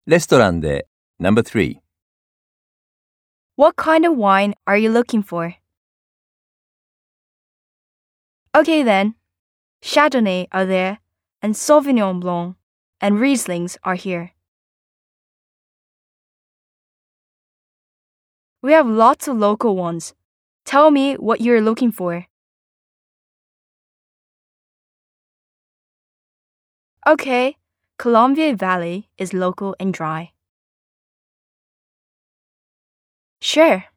レストランで No.3 What kind of wine are you looking for? Okay then. Chardonnay are there, and Sauvignon Blanc, and Rieslings are here. We have lots of local ones. Tell me what you're looking for. Okay, Columbia Valley is local and dry. Sure.